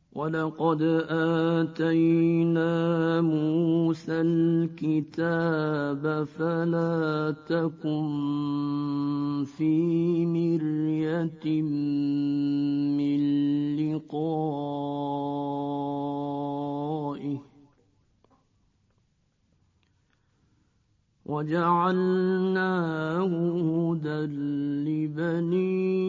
ولقد آتينا موسى الكتاب فلا تكن في مرية من لقائه وجعلناه هدى لبني